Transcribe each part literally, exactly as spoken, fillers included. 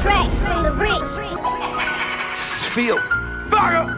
tracks from the rich. Feel. Fire.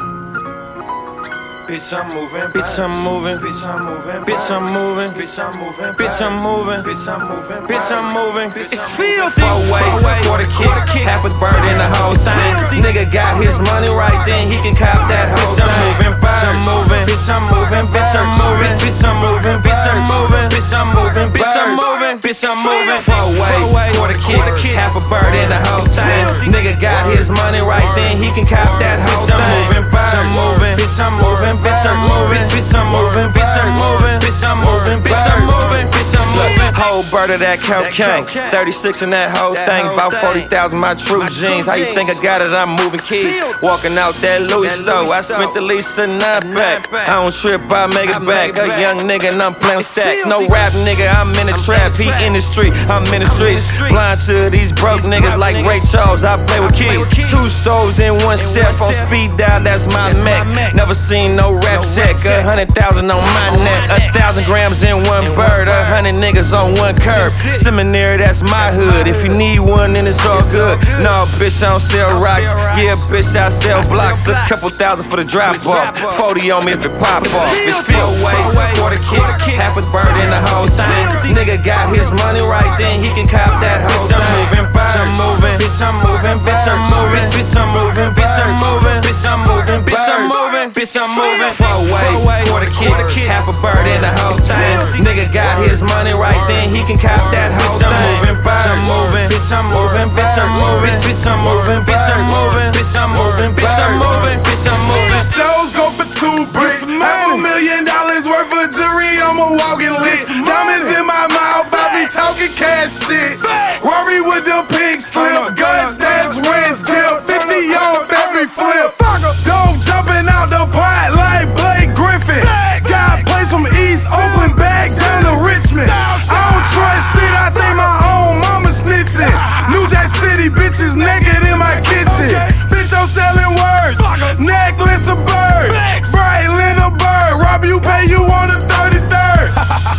Bitch, I'm moving. Bitch, I'm moving. Bitch, I'm moving. Bitch, I'm moving. Bitch, I'm moving. Bitch, I'm moving. Bitch, I'm moving. Bitch, I'm moving. It's filthy. Four way, quarter kick, half a bird in the whole thing. Nigga got his money right, then he can cop that whole thing. Bitch, I'm moving. Bitch, I'm moving. Bitch, I'm moving. Bitch, I'm moving. Bitch, I'm moving. Bitch, I'm moving. Bitch, I'm moving. Bitch, I'm moving. Four way, quarter kick, half a bird in the whole thing. Nigga got his money right, then he can cop that whole thing. Bitch, I'm moving. Bitch, I'm moving. Bitch, I'm moving, bitch, I'm moving, bitch, I'm moving, bitch, I'm moving, bitch, I'm moving, bitch, I'm moving. Whole bird of that cocaine, thirty-six in that whole thing, about forty thousand my true jeans. How you think I got it? I'm moving keys, walking out that Louis store. I spent the least a nine back. I don't trip, I make it back. A young nigga and I'm playing stacks. No rap nigga, I'm in the trap. He in the street, I'm in the streets. Blind to these broke niggas like Ray Charles. I play with keys. Two stoves in one chef on speed dial. That's my Mac. Never seen no rap check. A hundred thousand on my neck. A thousand grams in one bird. A hundred niggas on one curb. Seminary, that's my hood. If you need one, then it's all good. No, bitch, I don't sell rocks. Yeah, bitch, I sell blocks. A couple thousand for the drop off. Forty on me if it pop off. It's feel way, quarter kick, half a bird in the whole thing. Nigga got his money right, then he can cop that whole thing. Bitch, I'm moving, bitch, I'm moving, bitch, I'm moving, bitch, I'm moving, bitch, I'm moving, bitch, I'm moving, bitch, I'm moving, bitch, I'm moving. Four way, quarter kick, half a bird in the whole thing. Nigga got his money right, then he can cop that whole thing. Bitch, I'm moving, bitch, I'm moving, bitch, I'm moving, bitch, I'm moving, bitch, I'm moving, bitch, I'm moving, bitch, I'm moving, bitch, I'm moving. Shows go for two bricks, half a million dollars worth of jewelry. I'm a walking list. Diamonds in my mouth, I be talking cash shit. Rory with the pink slip, guns that's rents till fifty off every flip. Dog jumping out the pot like Blake Griffin. Got plays from East Oakland back down to Richmond. I don't trust shit, I think my own mama snitching. New Jack City bitches naked in my kitchen. Bitch, I'm selling words, necklace of bird, bright a bird. Rob you, pay you on the thirty-third.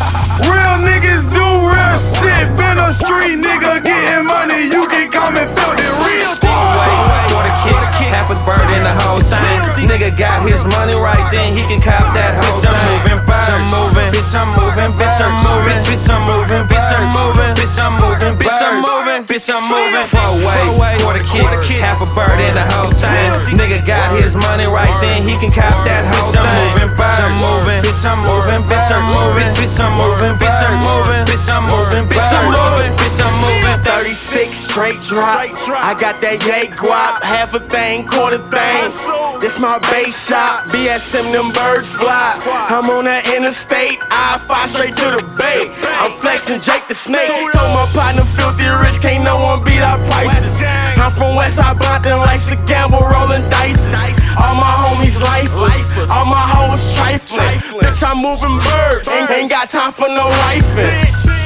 Real niggas do real shit. Been a street nigga getting money, you can come and feel it real. Quarter kick, half a bird in the whole thing. Nigga got his money right, then he can cop that whole thing. Bitch, I'm moving, bitch, I'm moving, bitch, I'm moving, bitch, I'm moving, bitch, I'm moving, bitch, I'm moving, bitch, I'm moving, bitch, I'm moving. Four way, quarter kick, half a bird in the whole thing. Nigga got his money right, then he can cop that whole thing. Bitch, I'm moving, bitch, I'm moving, bitch, I'm moving, bitch, I'm moving, bitch, I'm moving, bitch, I'm moving, bitch, I'm moving, bitch, I'm moving. thirty-six straight drop. I got that yay guap, half a thing, quarter thing. This my base shop, B S M them birds fly. I'm on that interstate, I fly straight to the bay. I'm flexing Jake the Snake. Told my partner filthy rich, can't no one beat our prices. I'm from Westside Brompton, life's a gamble, rolling dice. All my homies lifeless, all my hoes trifling. Bitch, I'm moving birds, ain't, ain't got time for no rifling.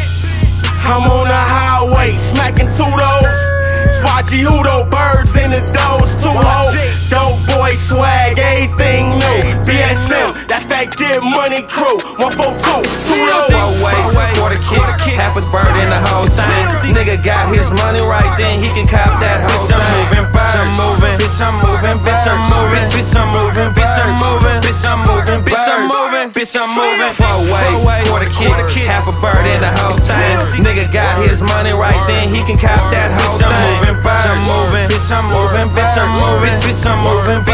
I'm on the highway, smacking two those. Swatchy Hudo, birds in the doors, two hoes. Dope boy swag, everything new. B S M, that's that get money crew. one four two, two those. Four way, quarter kick, half a bird in the whole thing. Nigga got his money right, then he can cop that whole thing. Bitch, I'm moving, bitch, I'm moving, bitch, I'm moving, bitch, I'm moving, bitch, I'm moving, bitch, I'm moving, bitch, I'm moving, bitch, I'm moving. Four way, quarter kick, half a bird in the whole thing. Nigga got his money right, then he can cop that whole thing. Bitch, I'm moving, bitch, I'm moving, bitch, I'm moving, bitch, I'm moving, bitch,